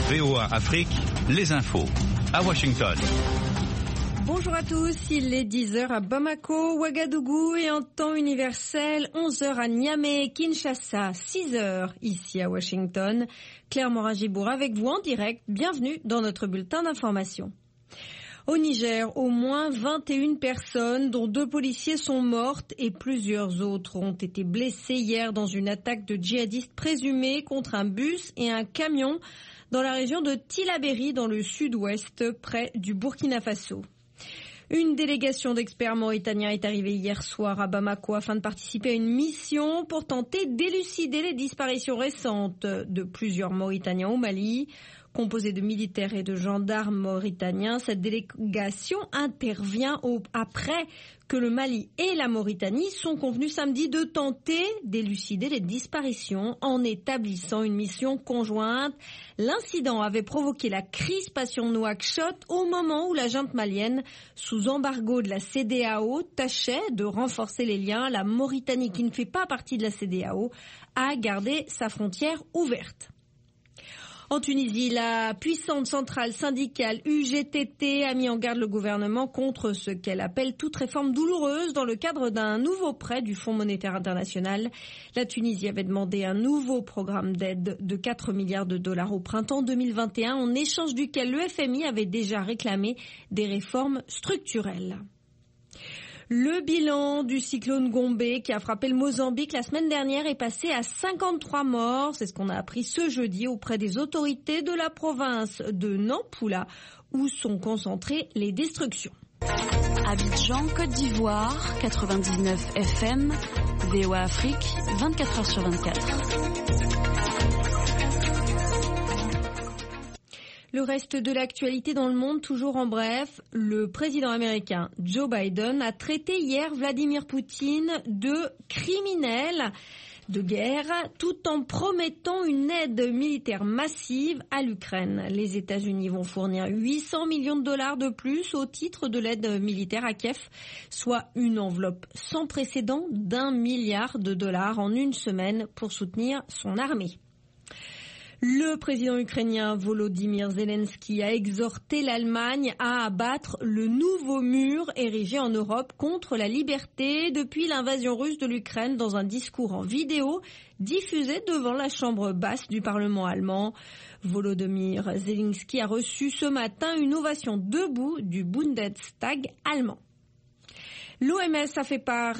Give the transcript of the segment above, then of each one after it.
VOA Afrique, les infos. À Washington. Bonjour à tous, il est 10h à Bamako, Ouagadougou et en temps universel, 11h à Niamey, Kinshasa, 6h ici à Washington. Claire Morin-Gibour avec vous en direct, bienvenue dans notre bulletin d'information. Au Niger, au moins 21 personnes, dont 2 policiers, sont mortes et plusieurs autres ont été blessées hier dans une attaque de djihadistes présumés contre un bus et un camion dans la région de Tillabéri, dans le sud-ouest, près du Burkina Faso. Une délégation d'experts mauritaniens est arrivée hier soir à Bamako afin de participer à une mission pour tenter d'élucider les disparitions récentes de plusieurs Mauritaniens au Mali. Composée de militaires et de gendarmes mauritaniens, cette délégation intervient après que le Mali et la Mauritanie sont convenus samedi de tenter d'élucider les disparitions en établissant une mission conjointe. L'incident avait provoqué la crispation de Nouakchott au moment où la junte malienne, sous embargo de la CEDEAO, tâchait de renforcer les liens. La Mauritanie, qui ne fait pas partie de la CEDEAO, a gardé sa frontière ouverte. En Tunisie, la puissante centrale syndicale UGTT a mis en garde le gouvernement contre ce qu'elle appelle toute réforme douloureuse dans le cadre d'un nouveau prêt du Fonds monétaire international. La Tunisie avait demandé un nouveau programme d'aide de 4 milliards de dollars au printemps 2021, en échange duquel le FMI avait déjà réclamé des réformes structurelles. Le bilan du cyclone Gombe qui a frappé le Mozambique la semaine dernière est passé à 53 morts. C'est ce qu'on a appris ce jeudi auprès des autorités de la province de Nampula où sont concentrées les destructions. Abidjan, Côte d'Ivoire, 99 FM, VOA Afrique, 24h/24. Le reste de l'actualité dans le monde, toujours en bref, le président américain Joe Biden a traité hier Vladimir Poutine de criminel de guerre, tout en promettant une aide militaire massive à l'Ukraine. Les États-Unis vont fournir 800 millions de dollars de plus au titre de l'aide militaire à Kiev, soit une enveloppe sans précédent d'1 milliard de dollars en une semaine pour soutenir son armée. Le président ukrainien Volodymyr Zelensky a exhorté l'Allemagne à abattre le nouveau mur érigé en Europe contre la liberté depuis l'invasion russe de l'Ukraine dans un discours en vidéo diffusé devant la chambre basse du Parlement allemand. Volodymyr Zelensky a reçu ce matin une ovation debout du Bundestag allemand. L'OMS a fait part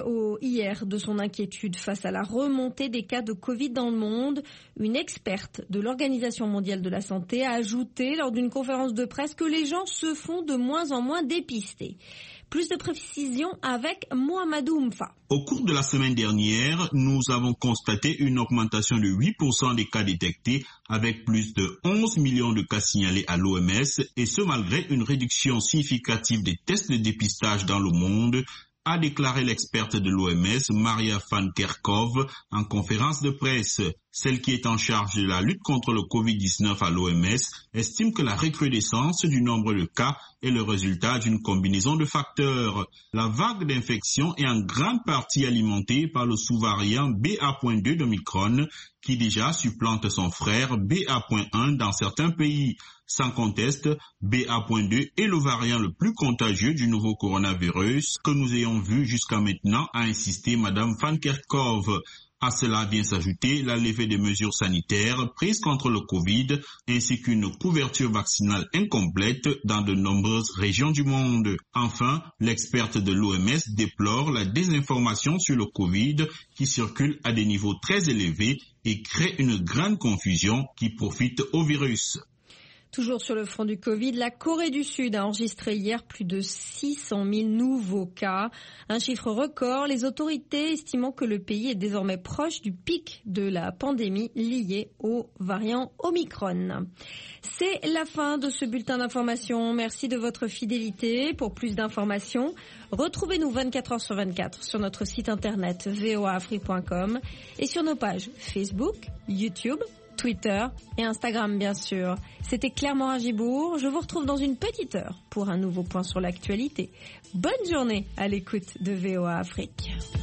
hier de son inquiétude face à la remontée des cas de Covid dans le monde. Une experte de l'Organisation mondiale de la santé a ajouté lors d'une conférence de presse que les gens se font de moins en moins dépister. Plus de précisions avec Mohamedou Mfa. Au cours de la semaine dernière, nous avons constaté une augmentation de 8% des cas détectés avec plus de 11 millions de cas signalés à l'OMS et ce malgré une réduction significative des tests de dépistage dans le monde, a déclaré l'experte de l'OMS, Maria Van Kerkhove, en conférence de presse. Celle qui est en charge de la lutte contre le Covid-19 à l'OMS estime que la recrudescence du nombre de cas est le résultat d'une combinaison de facteurs. La vague d'infection est en grande partie alimentée par le sous-variant BA.2 d'Omicron, qui déjà supplante son frère BA.1 dans certains pays. Sans conteste, BA.2 est le variant le plus contagieux du nouveau coronavirus que nous ayons vu jusqu'à maintenant, a insisté Madame Van Kerkhove. À cela vient s'ajouter la levée des mesures sanitaires prises contre le Covid ainsi qu'une couverture vaccinale incomplète dans de nombreuses régions du monde. Enfin, l'experte de l'OMS déplore la désinformation sur le Covid qui circule à des niveaux très élevés et crée une grande confusion qui profite au virus. Toujours sur le front du Covid, la Corée du Sud a enregistré hier plus de 600 000 nouveaux cas. Un chiffre record, les autorités estimant que le pays est désormais proche du pic de la pandémie liée au variant Omicron. C'est la fin de ce bulletin d'information. Merci de votre fidélité. Pour plus d'informations, retrouvez-nous 24h/24 sur notre site internet voaafrique.com et sur nos pages Facebook, YouTube, Twitter et Instagram bien sûr. C'était Claire Morin-Gibour. Je vous retrouve dans une petite heure pour un nouveau point sur l'actualité. Bonne journée à l'écoute de VOA Afrique.